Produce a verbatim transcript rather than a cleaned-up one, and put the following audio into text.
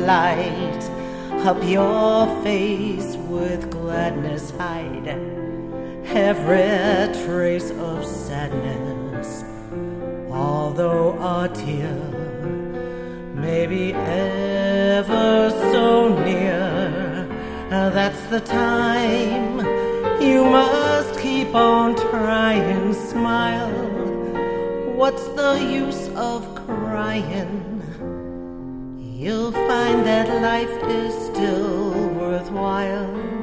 light up your face with gladness, hide every trace of sadness. Although a tear may be ever so near, that's the time you must keep on trying. Smile, what's the use of crying? You'll find that life is still worthwhile.